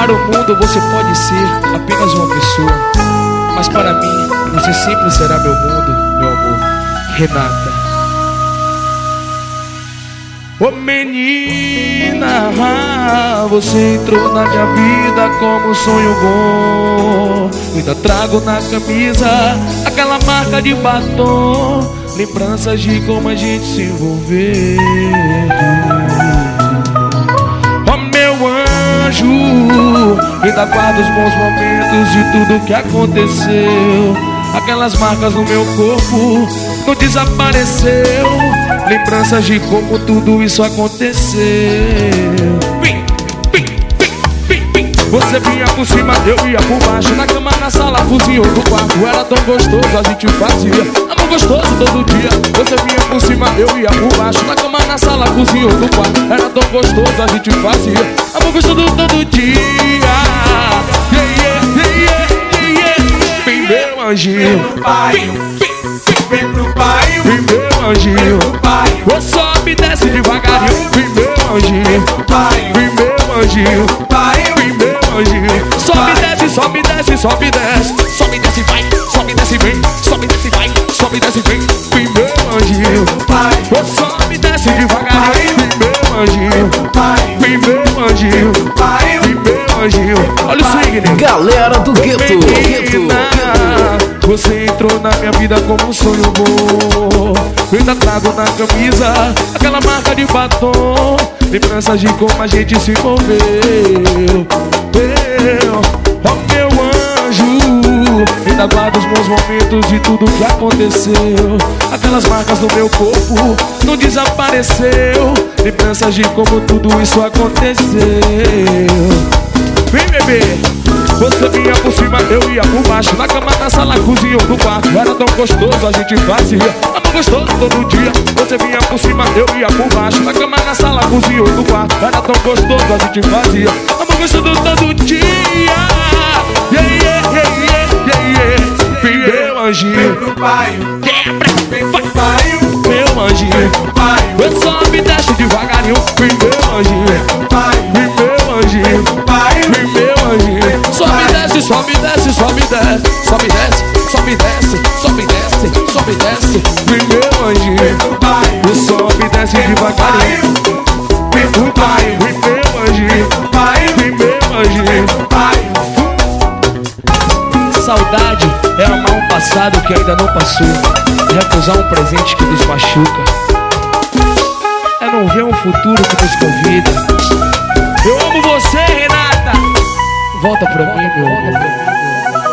para o mundo você pode ser apenas uma pessoa, mas para mim você sempre será meu mundo, meu amor. Renata. Ô menina, você entrou na minha vida como um sonho bom. Ainda trago na camisa aquela marca de batom, lembranças de como a gente se envolveu. Ó meu anjo, ainda guardo os bons momentos de tudo que aconteceu. Aquelas marcas no meu corpo não desapareceu, lembranças de como tudo isso aconteceu. Você vinha por cima, eu ia por baixo, na cama, na sala, cozinha ou no quarto. Era tão gostoso, a gente fazia amor gostoso todo dia. Você vinha por cima, eu ia por baixo, na cama, na sala, cozinha ou no quarto. Era tão gostoso, a gente fazia amor gostoso todo dia. Vem meu anjinho, vem pro pai, vem meu anjinho, ô sobe e desce devagarinho. Vem meu anjinho, vem meu anjinho, vem meu anjinho. Sobe e desce, sobe e desce, sobe e desce, sobe e desce, vai, sobe e desce, vem, sobe e desce, vai, sobe e desce, vem. Vem meu anjinho, ô sobe e desce devagarinho. Vem meu anjinho, vem meu anjinho, vem meu anjinho. Olha o swing, né? Galera do Gueto. Você entrou na minha vida como um sonho bom. Eu ainda trago na camisa aquela marca de batom, lembranças de como a gente se envolveu. Ó meu anjo, ainda guardo os bons momentos de tudo que aconteceu. Aquelas marcas no meu corpo não desapareceu, lembranças de como tudo isso aconteceu. Vem bebê, você vinha por cima, eu ia por baixo, na cama, na sala, cozinha ou no quarto. Era tão gostoso, a gente fazia amor gostoso todo dia. Você vinha por cima, eu ia por baixo, na cama, na sala, cozinha ou no quarto. Era tão gostoso, a gente fazia amor gostoso todo dia. Vem meu anjinho, quebra, vai, meu anjinho, eu sobe e desce devagarinho. Vem meu anjinho, vem meu anjinho, vem meu anjinho. Sobe e desce, sobe e desce, sobe e desce, sobe e desce, sobe e desce, sobe e desce, sobe e desce. Vem meu anjinho, eu sobe e desce devagarinho. Vem pro pai, vem meu anjinho, vem meu anjinho. Saudade é amar um passado que ainda não passou, é recusar um presente que nos machuca, é não ver um futuro que nos convida. Eu amo você, Renata. Volta pra mim, meu amor.